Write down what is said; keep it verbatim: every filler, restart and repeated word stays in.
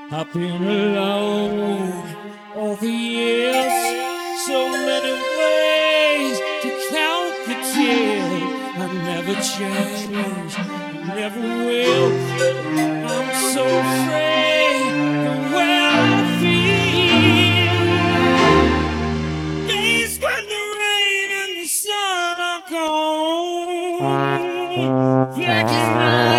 I've been alone all the years, so many ways to count the tears. I never change, never will. I'm so afraid the way I feel. Days when the rain and the sun are gone, black as night.